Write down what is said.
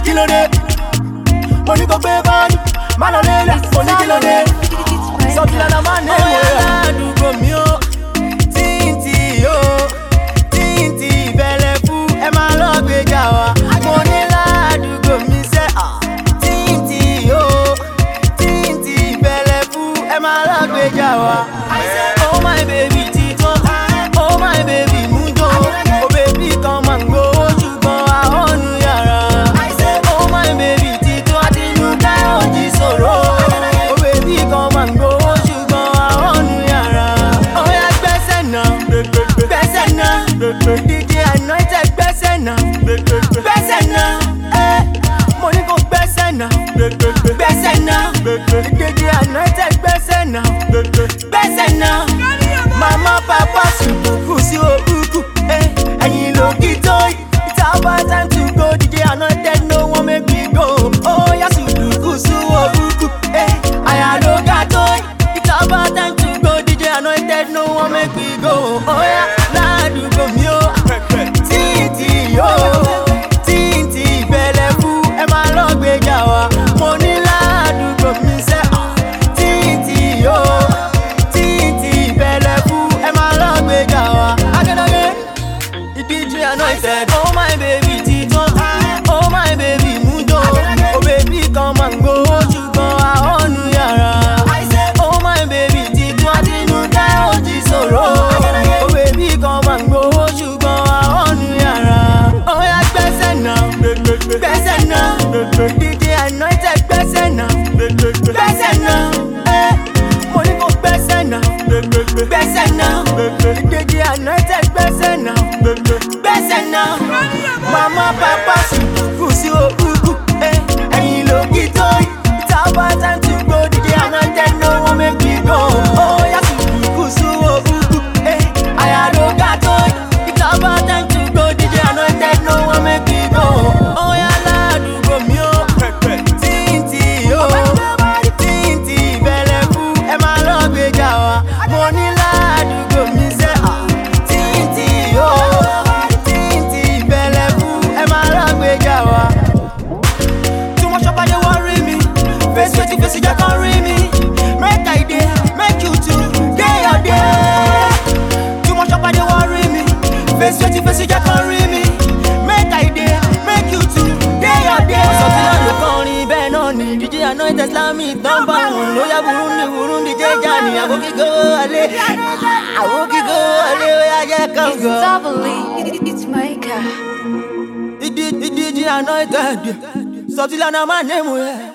Kilode, money go pay body. Malolela, money kilode. Something like a man name. Oh, do go me oh. Tinti oh, Tinti belefu. Ema log be jawa. Money la do go me say ah. Tinti oh, Tinti belefu. Ema log be jawa. I say oh my baby Tito, oh my baby Mujo, oh baby come and go. DJ Anointed gbẹ́sẹ̀ náà, gbẹ́sẹ̀ náà, mo ní kó gbẹ́sẹ̀ náà, gbẹ́sẹ̀ náà, DJ Anointed gbẹ́sẹ̀ náà, gbẹ́sẹ̀ náà, mama papa sùkúkú sí òkúkú, ẹ̀yin ló kí tó yìí, it's about time to go, DJ Anointed no one make me go, oh yá sùkúkú sí òkúkú, àyà ló ga tó yìí, it's about time to go, DJ Anointed no one make me go, oh yeah. Ládùúgbò mi ó, Tinti ó, Tinti bẹ̀lẹ̀fú, ẹ máa lọ gbèjà wa. Mo ní ládùúgbò mi sẹ́, Tinti ó, Tinti bẹ̀lẹ̀fú, ẹ máa lọ gbèjà wa. Agẹ́dọ́gẹ́, DJ Anointed, oh my baby Tito, oh my baby Mujo, oh baby come and go, ṣùgbọ́n àhónú yàrá. Oh my baby Tito, Àtinúkẹ́ ó ti sọ̀rọ̀. Come and go, ṣùgbọ́n àhónú yàrá. Ó yá gbẹ́sẹ̀ náà, gbẹ́sẹ̀ náà, DJ Anointed gbẹ́sẹ̀ náà, gbẹ́sẹ̀ náà, mo ní kó gbẹ́sẹ̀ náà, gbẹ́sẹ̀ náà, DJ Anointed gbẹ́sẹ̀ náà, gbẹ́sẹ̀ náà, mama papa sùkúkú sí òkúkú, ẹ̀yin ló kí tó yìí, it's about time to go, DJ Anointed no one make me go, ó yá sùkúkú sí òkúkú, àyà ló ga tó yìí, it's about time to go, DJ Anointed no one make me go, ó yá ládùúgbò mi ó, Tinti ó, Tinti bẹ̀lẹ̀fú, ẹ máa lọ gbèjà wa, mo ní ládùúgbò mi sẹ́ Tinti ó, Tinti bẹ̀lẹ̀fú, ẹ máa lọ gbèjà wa. Too much up I dey worry me, face to face you just can't read me, make I dey, make you too, day your day. Too much up I dey worry me, face to face you just can't read me, make I dey, make you too, day your day. Something on the corner, bẹ́ẹ̀ náà ni DJ Anointed Islamic number one, lóyá Burundi jẹ́jà ni àwòkíkó alẹ́, àwòkíkó alẹ́ óyá jẹ́ kàn go. It's doubly, it's Micah. DJ Anointed, something like a man name.